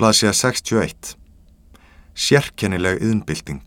Blaðsíða 61. Sérkennileg iðnbylting.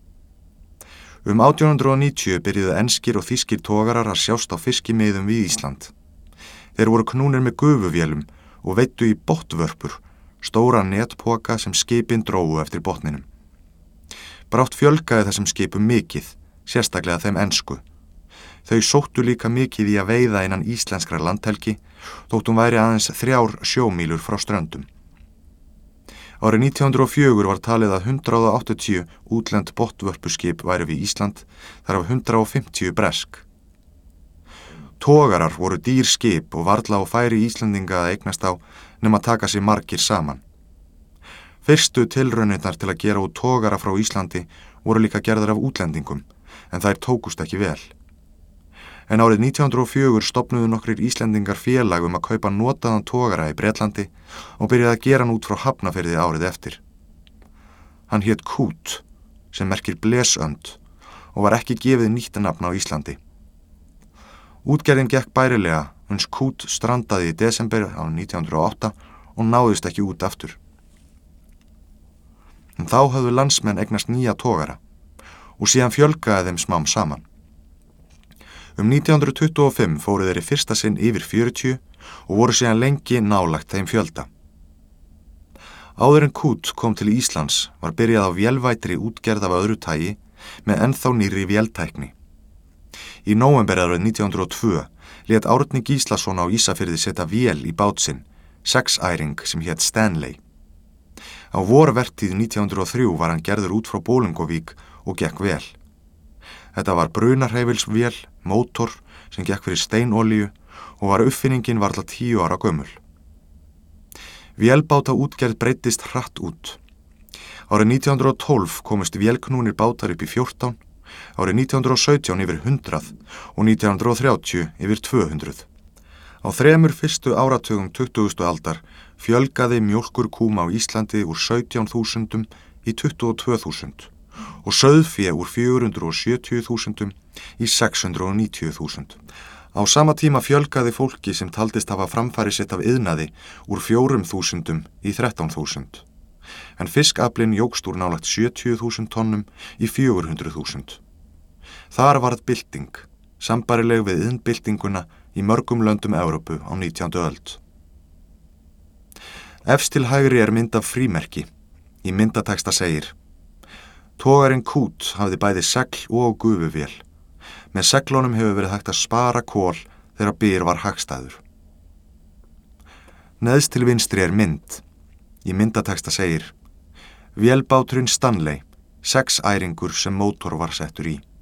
1890 byrjuðu enskir og þýskir togarar að sjást á fiskimiðum við Ísland. Þeir voru knúnir með gufuvélum og veiddu í bottvörpur, stóra netpoka sem skipin drógu eftir botninum. Brátt fjölgaði þessum skipum mikið, sérstaklega þeim ensku. Þau sóttu líka mikið í að veiða innan íslenskra landhelgi, þótt hún væri aðeins 3 sjómílur frá ströndum. Árið 1904 var talið að 180 útlend bottvörpuskip væru við Ísland, þar af 150 bresk. Togarar voru dýr skip og varla á færi Íslendinga að eignast á nema taka sig margir saman. Fyrstu tilraunirnar til að gera út togara frá Íslandi voru líka gerðar af útlendingum, en þær tókust ekki vel. En árið 1904 stofnuðu nokkrir Íslendingar félag að kaupa notaðan togara í Bretlandi og byrjaði að gera hann út frá Hafnarfirði árið eftir. Hann hét Kút, sem merkir blesönd, og var ekki gefið nýtt nafn á Íslandi. Útgerðin gekk bærilega, uns Kút strandaði í desember á 1908 og náðist ekki út aftur. En þá höfðu landsmenn eignast nýja togara og síðan fjölgaði þeim smám saman. 1925 fóru þeir í fyrsta sinn yfir 40 og voru síðan lengi nálægt þeim fjölda. Áður en Kút kom til Íslands var byrjað á vélvætri útgerð af öðru tagi með ennþá nýrri véltækni. Í nóvember árið 1902 lét Árni Gíslason á Ísafirði setja vél í bát sinn, 6-æring sem hét Stanley. Á vorvertíð 1903 var hann gerður út frá Bolungarvík og gekk vel. Þetta var brunarhreyfilsvél, mótor sem gekk fyrir steinolíu og var uppfinningin varla 10 ára gömul. Vélbáta útgerð breyttist hratt út. Árið 1912 komust vélknúnir bátar upp í 14, árið 1917 yfir 100 og 1930 yfir 200. Á 3 fyrstu áratugum 20. aldar fjölgaði mjólkurkúm á Íslandi úr 17.000 í 22.000. Og sauðfé úr 470.000 í 690.000. Á sama tíma fjölgaði fólki sem taldist hafa framfæri sitt af iðnaði úr 4.000 í 13.000. En fiskaflinn jókst úr nálægt 70.000 tonnum í 400.000. Þar varð bylting, sambærileg við iðnbyltinguna í mörgum löndum Evrópu á 19. öld. Efst til hægri mynd af frímerki. Í myndatexta segir: Togarinn Kút hafði bæði segl og gufuvél. Með seglunum hefur verið hægt að spara kol þegar byr var hagstæður. Neðst til vinstri mynd. Í myndatexta segir: Vélbáturinn Stanley, 6-æringur sem mótor var settur í.